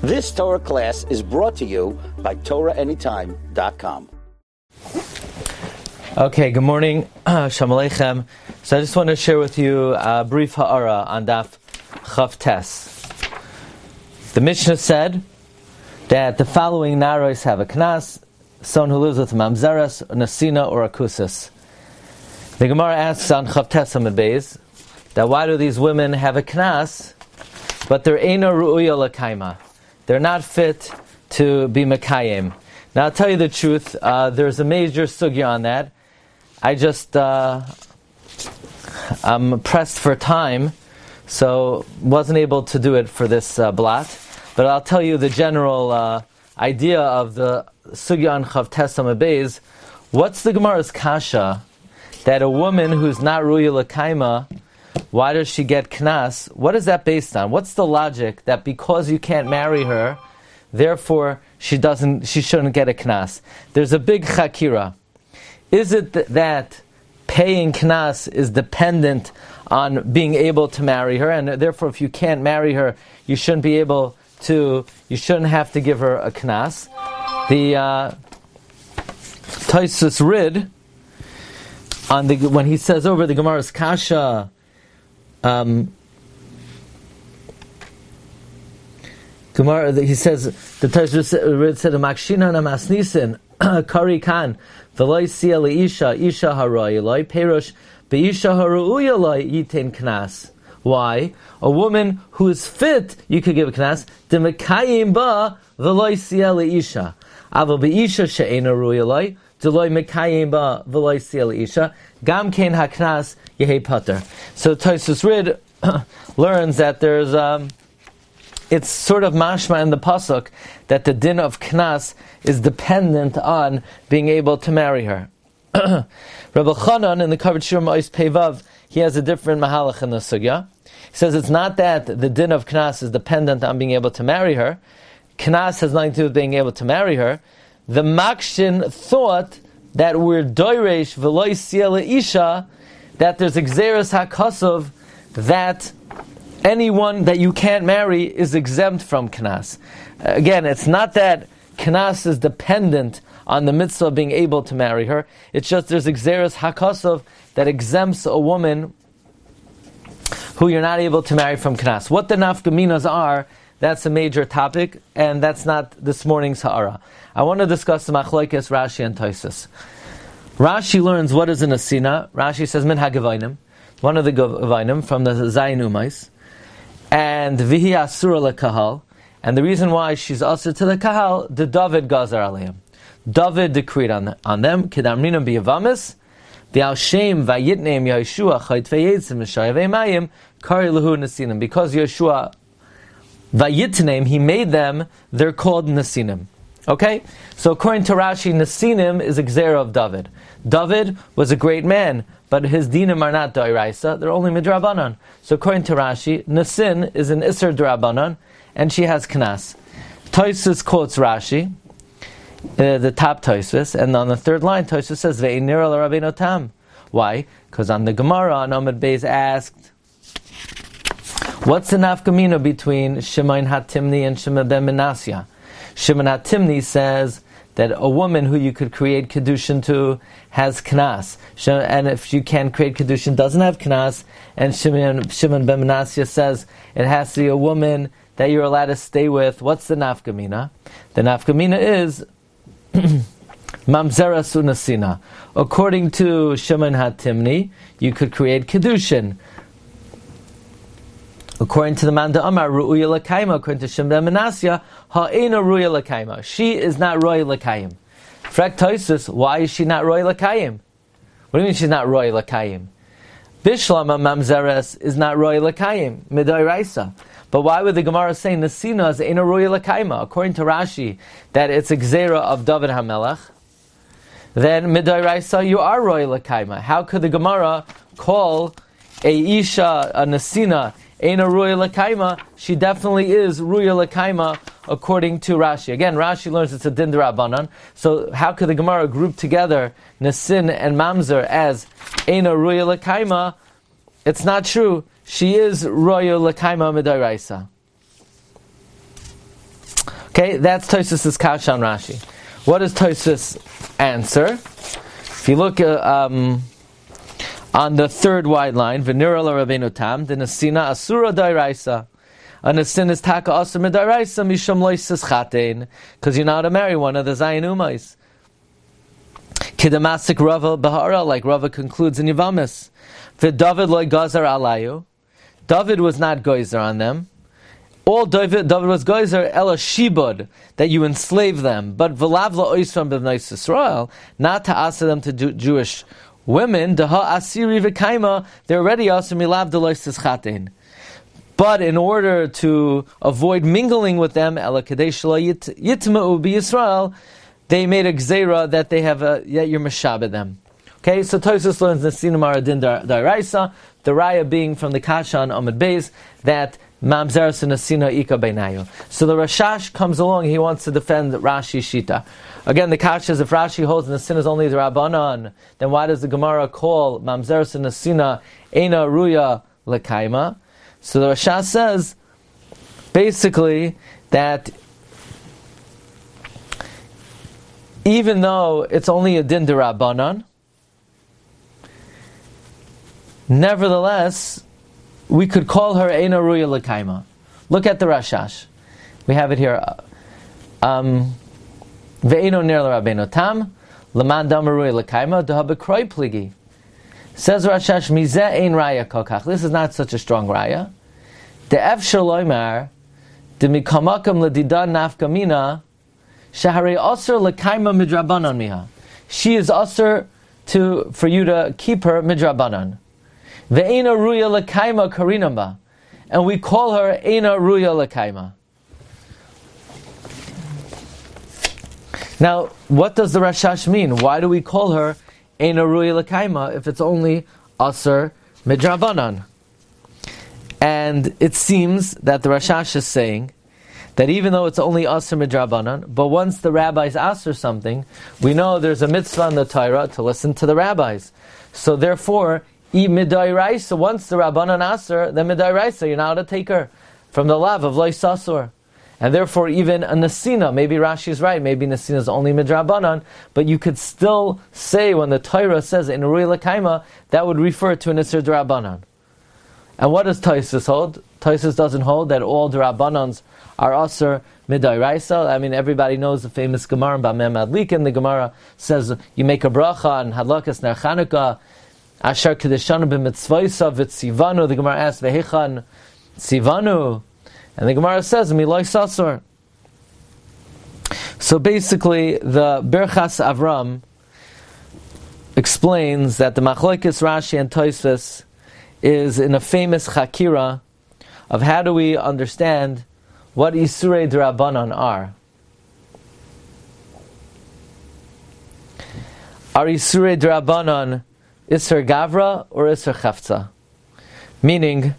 This Torah class is brought to you by TorahAnytime.com. Okay, good morning. Shalom Aleichem. So I just want to share with you a brief ha'ara on Daf Chav Tes. The Mishnah said that the following naros have a knas: someone who lives with a mamzeres, a nesina, or a kusis. The Gemara asks on Chav Tes Amud Beis that why do these women have a knas, but they're eina ru'uya l'kaima? They're not fit to be mekayim. Now I'll tell you the truth, there's a major sugya on that. I just, I'm pressed for time, so wasn't able to do it for this blot. But I'll tell you the general idea of the sugya on Chav Tes Amud Beis. What's the Gemara's kasha that a woman who's not ru'uya l'kaima, why does she get knas? What is that based on? What's the logic that because you can't marry her, therefore she shouldn't get a knas? There's a big chakira. Is it that paying knas is dependent on being able to marry her, and therefore if you can't marry her, you shouldn't have to give her a knas? The Taisus Rid, when he says over the Gemara's kasha, Gemara, he says, the Taisus Rid said, "Makshina namasnisin kari kan v'loy siya leisha isha haroy loy perush beisha haruya loy yitin knas." Why? A woman who is fit, you could give a knas. Demekayim ba v'loy siya leisha aval beisha she'ena ruya loy deloy mekayim ba v'loy siya leisha gam kein haknas yehei pater. So Taisus Rid learns that there's it's sort of mashma in the pasuk that the din of knas is dependent on being able to marry her. Rabbi Chanan in the covered Shir Ma'is Pevav, he has a different mahalach in the sugya. He says it's not that the din of knas is dependent on being able to marry her. Knas has nothing to do with being able to marry her. The Makshin thought that we're doiresh v'loy siya leisha, that there's exeris hakosov, that anyone that you can't marry is exempt from knas. Again, it's not that knas is dependent on the mitzvah of being able to marry her. It's just there's exeris hakosov that exempts a woman who you're not able to marry from knas. What the nafkaminas are, that's a major topic, and that's not this morning's ha'ara. I want to discuss the machlokes Rashi and Tosfos. Rashi learns what is an asina. Rashi says min hagavainim, one of the gavainim from the Zayin Umais, and vihi asura lekahal. And the reason why she's asur to the kahal, the David gazar aleim. David decreed on them, kedamrinam biyavamis, v'al shem vayitneim Yeshua chayt veyetzim v'shayav emayim kari lehu nesinim. Because Yeshua vayitneim, he made them, they're called nesinim. Okay? So according to Rashi, nesinim is a gzera of David. David was a great man, but his dinim are not d'oraisa, they're only midrabanan. So according to Rashi, nesin is an iser d'rabanan, and she has knas. Tosfos quotes Rashi, the top Tosfos, and on the third line, Tosfos says, ve'inira l'Rabbeinu Tam. Why? Because on the Gemara, on Amud Beis asked, what's the nafkamina between Shimon HaTimni and Shimon ben Menasya? Shimon HaTimni says that a woman who you could create kedushin to has knas, and if you can't create kedushin, doesn't have knas. And Shimon ben Menasya says it has to be a woman that you're allowed to stay with. What's the nafkamina? The nafkamina is mamzera sunasina. According to Shimon HaTimni, you could create kedushin. According to the Manda Amar, ru'uya l'kaima. According to Shimon ben Menasya, ha'ena ru'uya l'kaima. She is not roy l'kayim. Frek Tosfos, why is she not roy l'kayim? What do you mean she's not roy l'kayim? Bishlama mamzeres is not roy l'kayim, midai raisa. But why would the Gemara say nesina is ena roy l'kayima? According to Rashi, that it's a gzera of David HaMelech, then midai raisa you are roy l'kayima. How could the Gemara call a isha, a nesina, ena roy l'kayima? She definitely is ruya l'kayima according to Rashi. Again, Rashi learns it's a din d'Rabbanan. So how could the Gemara group together Nesin and Mamzer as Eina Ruya L'Kaima? It's not true. She is Ruya L'Kaima Midaraisa. Okay, that's Tosfos' Kasha on Rashi. What does Tosfos answer? If you look on the third wide line, V'nira l'Rabbeinu Tam, the Nesina Asura Dairaisa. A Nesin is Taka Asur Midairaisa Misham Loises Chatein, because you're not to marry one of the Zayin Umais. Kidamasik Rava Bahara, like Rava concludes in Yavamis. V'David loy Gazar Alayu. David was not Goizer on them. All David was Goizer Ela Shibud, that you enslave them. But V'lavla Oisram B'Vnais Yisrael, not to ask them to Jewish women, Daha Asiri V'Kaima, they're already Asur Milav Deloises Chatein. But in order to avoid mingling with them, Ela Kadesh Lo Yitma'u B'Yisrael, they made a gzeira that they have yet you're meshabed them. Okay, so Tosfos learns the Sinamar Adin Daraisa, the Raya being from the Kasha on Amud Beis, that Mamzeres and Asina Ika Beinayu. So the Rashash comes along, he wants to defend Rashi Shita. Again, the Kasha is if Rashi holds the sin is only the Rabbanan, then why does the Gemara call Mamzeres and Asina Eina Ruya Lekaima? So the Rashash says, basically, that even though it's only a din d'Rabbanan, nevertheless, we could call her Eina Ruya L'Kaima. Look at the Rashash. We have it here. Ve'eno nir l'Rabbeinu Tam, l'man dam Ruya L'Kaima, d'ha b'kroi pligi. Says Rashash, mizeh ein raya kokach. This is not such a strong raya. De'ef shaloimar, de'mikamakam l'didan nafkamina, Shaharei Asr L'Kaima Midrabanan Miha. She is Asr for you to keep her Midrabanan. Ve'ena Ruya L'Kaima Karinamba. And we call her Eina Ruya L'Kaima. Now, what does the Rashash mean? Why do we call her Eina Ruya L'Kaima if it's only Asr Midrabanan? And it seems that the Rashash is saying that even though it's only Asr Midrabanan, but once the rabbis ask her something, we know there's a mitzvah in the Torah to listen to the rabbis. So therefore, Midairaisa, once the Rabbanan ask her, then Midairaisa, you're not to take her from the lav of Lois Asur. And therefore even a Nesina, maybe Rashi is right, maybe Nesina is only Midrabanan, but you could still say when the Torah says in Ruya L'Kaima, that would refer to an Isser D'Rabbanan. And what does Tosfos hold? Tosfos doesn't hold that all D'Rabbanans are Asr Midairaisa. I mean, everybody knows the famous Gemara by Mem Adlikin. The Gemara says you make a bracha on Hadlakas Ner Chanukah, Asher Kedeshanu b'mitzvaysa v'tzivanu. The Gemara asks Vehechan Tzivanu, and the Gemara says Miloi Sasor. So basically, the Birchas Avram explains that the Machlokes Rashi and Tosfos is in a famous Chakira of how do we understand what Isurei D'Rabbanan are. Are Isurei D'Rabbanan Isur Gavra or Isur Chafza? Meaning,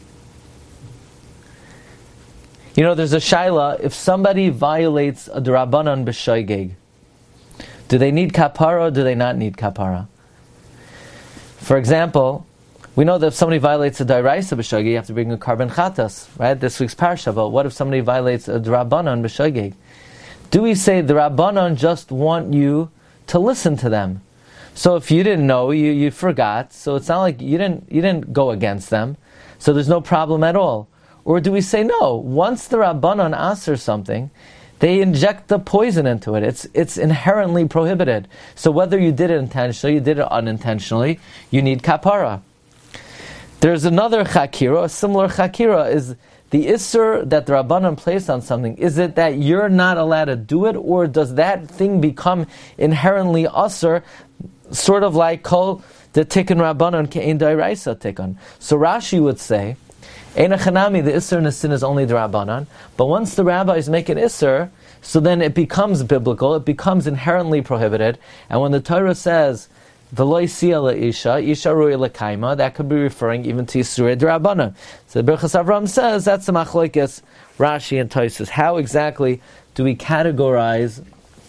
there's a shaila, if somebody violates a D'Rabbanan b'shoigeg, do they need kapara or do they not need kapara? For example, we know that if somebody violates a Dairaisa b'shogeg, you have to bring a carbon chatas, right? This week's parsha. But what if somebody violates a D'Rabbanan b'shogeg? Do we say the Rabbanan just want you to listen to them? So if you didn't know, you forgot. So it's not like you didn't go against them. So there's no problem at all. Or do we say no? Once the Rabbanan asks her something, they inject the poison into it. It's inherently prohibited. So whether you did it intentionally, you did it unintentionally, you need kapara. There's another chakira, a similar chakira, is the isser that the Rabbanan placed on something. Is it that you're not allowed to do it, or does that thing become inherently usser, sort of like kol the tikkun Rabbanan ke'ein dairaisa tikkun? So Rashi would say, Eina chanami, the isser in the sin is only the Rabbanan, but once the rabbis make an isser, so then it becomes biblical, it becomes inherently prohibited, and when the Torah says, V'loi siya le'isha, isha ruya l'kaima, that could be referring even to Yisurei D'Rabbanan. So the Birchas Avram says, that's the machlokes Rashi and Tosfos. How exactly do we categorize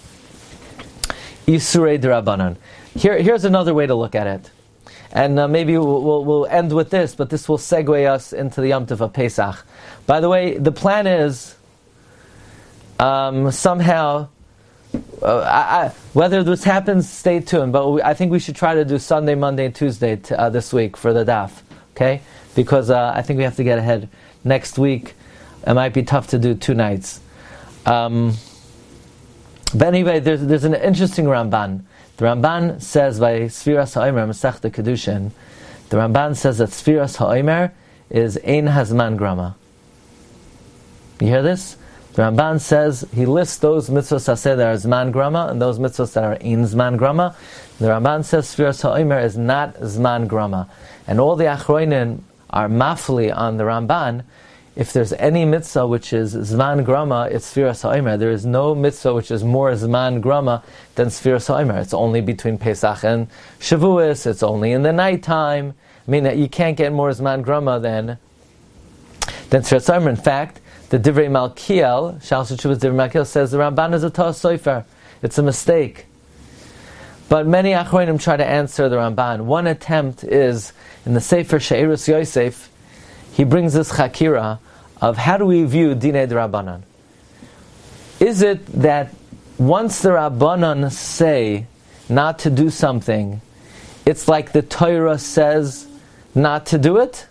Yisurei D'Rabbanan? Here's another way to look at it. And maybe we'll end with this, but this will segue us into the Yom Tov of Pesach. By the way, the plan is, somehow, whether this happens, stay tuned. But I think we should try to do Sunday, Monday, and Tuesday this week for the daf. Okay, because I think we have to get ahead next week. It might be tough to do 2 nights. But anyway, there's an interesting Ramban. The Ramban says by Sfiras HaOmer, Masechta Kedushin, the Ramban says that Sfiras HaOmer is Ein Hazman Grama. You hear this? The Ramban says, he lists those mitzvahs that are Zman Grama and those mitzvahs that are Ein Zman Grama. The Ramban says Sfiras HaOmer is not Zman Grama. And all the Achroinim are mafli on the Ramban. If there's any mitzvah which is Zman Grama, it's Sfiras HaOmer. There is no mitzvah which is more Zman Grama than Sfiras HaOmer. It's only between Pesach and Shavuos. It's only in the nighttime. I mean, you can't get more Zman Grama than Sfiras HaOmer. In fact, the Divrei Malkiel, Shal Shuvas Divrei Malkiel, says the Ramban is a Toa Sofer. It's a mistake. But many Achronim try to answer the Ramban. One attempt is, in the Sefer She'erus Yosef, he brings this chakira of how do we view Dinei D'Rabbanan. Is it that once the Rabbanan say not to do something, it's like the Torah says not to do it?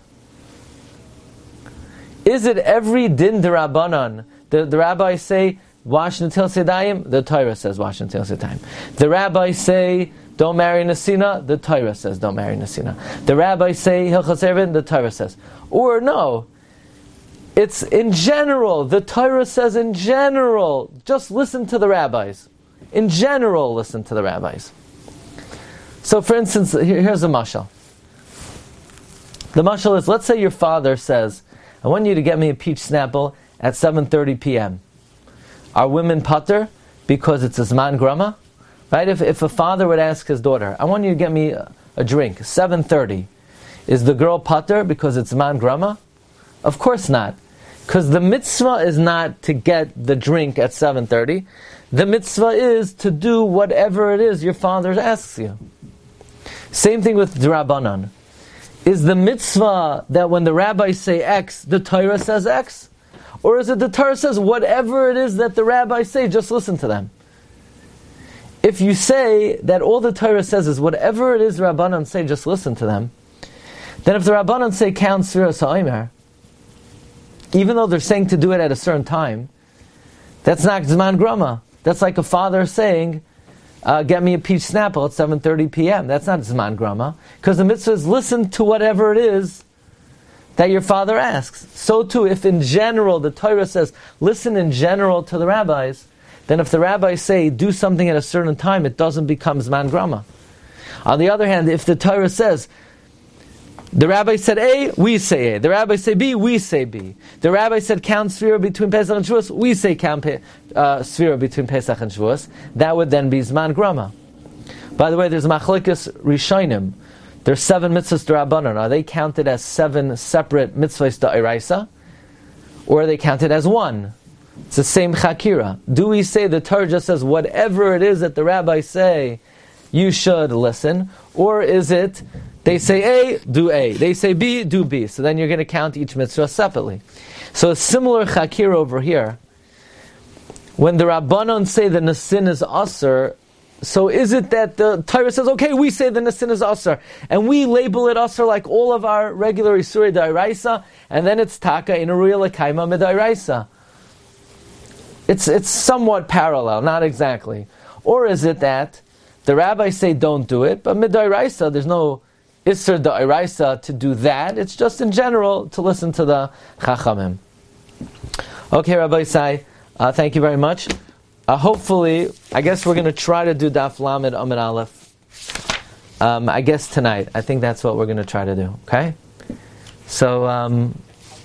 Is it every din D'Rabbanan? The rabbis say, wash until Sedayim, the Torah says wash until Sedayim. The rabbis say, don't marry Nesina, the Torah says don't marry Nesina. The rabbis say Hilchos Erevin, the Torah says. Or no, it's in general, the Torah says in general, just listen to the rabbis. In general, listen to the rabbis. So for instance, here's a mashal. The mashal is, let's say your father says, I want you to get me a peach snapple at 7:30 p.m. Are women pater because it's a Zman Grama? Right? If a father would ask his daughter, I want you to get me a drink, 7:30. Is the girl pater because it's Zman Grama? Of course not. Because the mitzvah is not to get the drink at 7:30. The mitzvah is to do whatever it is your father asks you. Same thing with D'Rabbanan. Is the mitzvah that when the rabbis say X, the Torah says X? Or is it the Torah says whatever it is that the rabbis say, just listen to them? If you say that all the Torah says is whatever it is the Rabbanan say, just listen to them, then if the Rabbanan say count Sfiras HaOmer, even though they're saying to do it at a certain time, that's not Zman Grama. That's like a father saying, get me a peach snapple at 7:30 p.m. That's not Zman Grama. Because the mitzvah is listen to whatever it is that your father asks. So too, if in general the Torah says, listen in general to the rabbis, then if the rabbis say, do something at a certain time, it doesn't become Zman Grama. On the other hand, if the Torah says, the rabbi said A, we say A. The rabbi say B, we say B. The rabbi said count Sfira between Pesach and Shavuos, we say count Sfira between Pesach and Shavuos. That would then be Zman Grama. By the way, there's Machlokes Rishonim. There's 7 mitzvahs d'Rabbanan. Are they counted as 7 separate mitzvahs d'Oraisa? Or are they counted as 1? It's the same chakira. Do we say the Torah just says whatever it is that the rabbis say, you should listen? Or is it, they say A, do A. They say B, do B. So then you're going to count each mitzvah separately. So a similar chakira over here. When the Rabbanon say the Nesin is Asr, so is it that the Torah says, okay, we say the Nesin is Asr, and we label it Asr like all of our regular Isurei D'Oraisa, and then it's Taka in a real L'Kaima M'Doraisa? It's somewhat parallel, not exactly. Or is it that the rabbis say don't do it, but M'Doraisa, there's no Isser D'Oraisa to do that. It's just in general to listen to the Chachamim. Okay, Rabbi Isai, thank you very much. Hopefully, I guess we're going to try to do Daf Lamed Amud Aleph. I guess tonight. I think that's what we're going to try to do. Okay? So,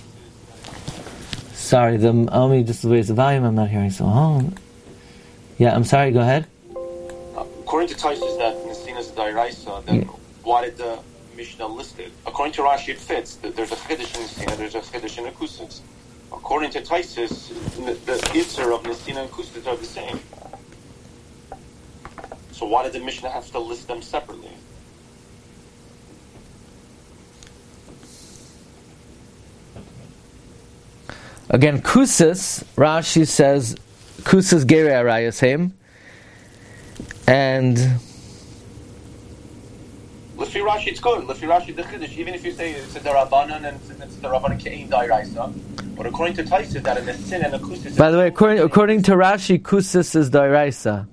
sorry, let me just raise the volume. I'm not hearing so. Yeah, I'm sorry. Go ahead. According to Taisus, that Nesina is D'Oraisa, then why did the Mishnah list it? According to Rashi, it fits. There's a Chiddush in Nesina, there's a Chiddush in Akusis. According to Taisus, the Itzer of Nesina and Kustis are the same. So why did the Mishnah have to list them separately? Again, Kusis, Rashi says, kusas gerei arayos heim, and Lefi Rashi, it's good. Lefi Rashi, the Chiddush, even if you say it's a Darabanan and it's the Rabbanan Ke'in Dairaisa, but according to Taisus, that in the sin and the kusis. by the way, according to Rashi, kusas is dairaisa.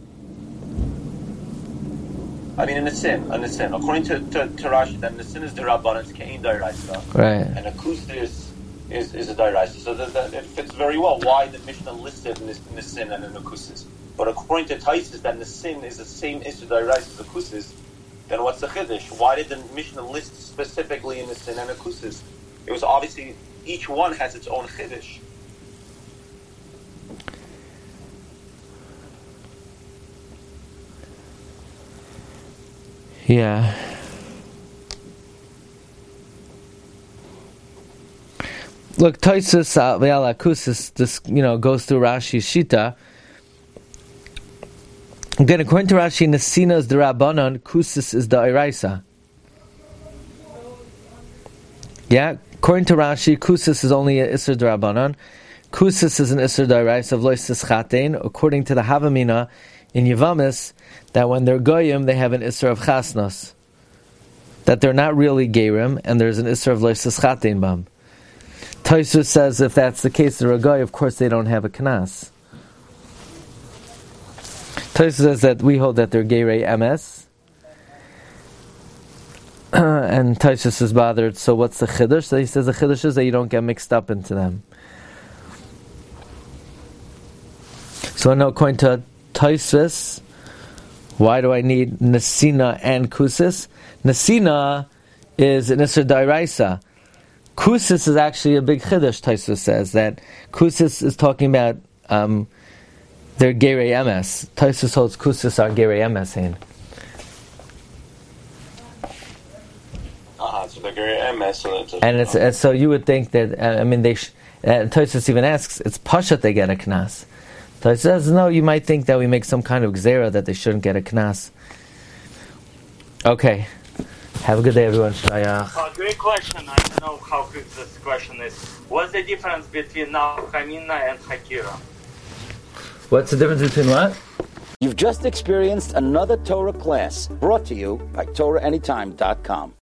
I mean, in the sin. According to Rashi, that in the sin is the Rabbanan, it's Ke'in Dairaisa. Right. And the kusis is a Dairaisa. So that it fits very well why the Mishnah listed in the sin and in the kusis. But according to Taisus, that in the sin is the same issue Dairaisa as the kusis. Then what's the chiddush? Why did the Mishnah list specifically in the sin and the kusis? It was obviously each one has its own chiddush. Yeah. Look, Taisus ve'ala kusis. This goes through Rashi's shita. Again, according to Rashi, Nesina is the Rabbanon, Kusis is the Iraisa. Yeah, according to Rashi, Kusis is only an Isser Rabbanon. Kusis is an Isser Iraisa of Loisis Chatein. According to the Havamina in Yevamis, that when they're Goyim, they have an Isser of Chasnos. That they're not really Gerim, and there's an Isser of Loisis Chatein Bam. Tosfos says if that's the case, they're a Goy, of course they don't have a Knas. Tosfos says that we hold that they're Gerei MS, and Tosfos is bothered. So what's the chiddush? So he says the chiddush is that you don't get mixed up into them. So no, according to Tosfos, why do I need Nesina and Kusis? Nesina is an Isser Dairaisa. Kusis is actually a big chiddush. Tosfos says that Kusis is talking about they're Gerei MS. Tosfos holds Kusis are Gerei MS. So they're Gerei MS. And so you would think that Tosfos even asks, it's Pashat they get a Knas. Tosfos says no. You might think that we make some kind of gzera that they shouldn't get a Knas. Okay, have a good day, everyone. Great question. I don't know how quick this question is. What's the difference between Nafkamina and Hakira? What's the difference between what? You've just experienced another Torah class brought to you by TorahAnytime.com.